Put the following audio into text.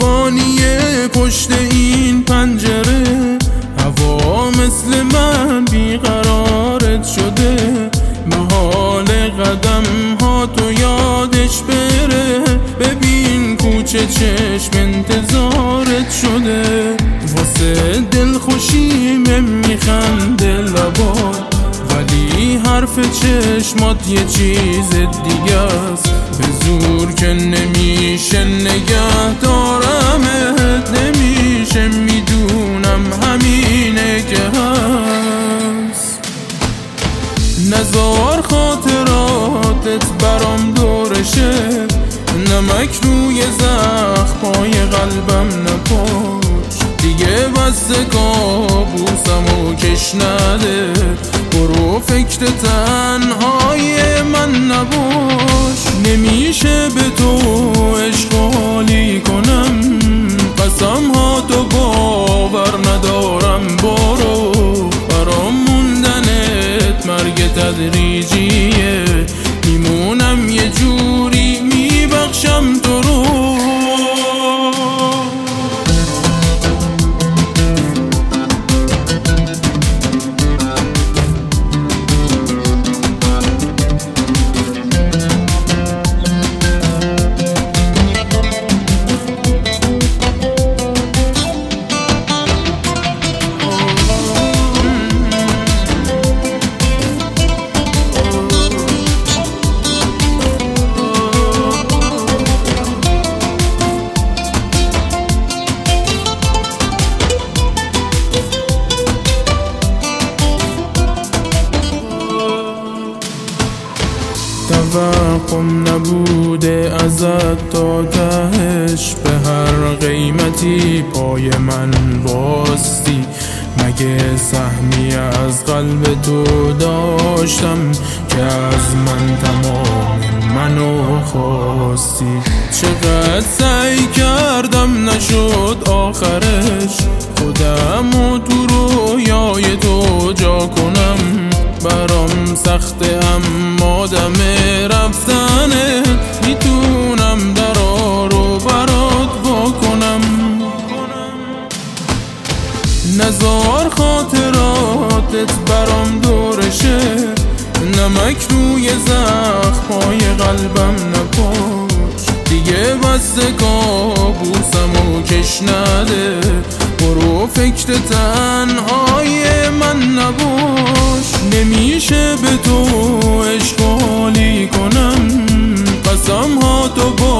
طوفانیه پشت این پنجره، هوا مثل من بیقرارت شده، محال قدم ها تو یادش بره، ببین کوچه چشم انتظارت شده، واسه دلخوشیم میخنده لبات، ولی حرف چشمات یه چیز دیگه است، به زور که نمیشه نگه دارمت، نمیشه میدونم همینه که هست. نزار خاطراتت برام دورشه، نمک روی زخمای قلبم نپاش، دیگه بس کابوسمو کش نده، برو فکر تنهای من نباش، نمیشه به تو اشغالی کنم، قسم ها تو باور ندارم، برو برام موندنت مرگ تدریجیه، میمونم یه جوری میبخشم تو رو. توقعم نبوده ازت تا تهش، به هر قیمتی پای من باستی، مگه سهمی از قلب تو داشتم که از من تمام منو خواستی، چقدر سعی کردم نشد آخرش، خودمو تو رویای تو جا کنم، برام سخته اما دم رفتنه، میتونم درا رو برات واکنم. نزار خاطراتت برام دورشه، نمک روی زخمای قلبم نپاش، دیگه بس کابوسمو کش نده، برو فکر تنهای من نباش، نمیشه به تو اشغالی کنم، قسم ها تو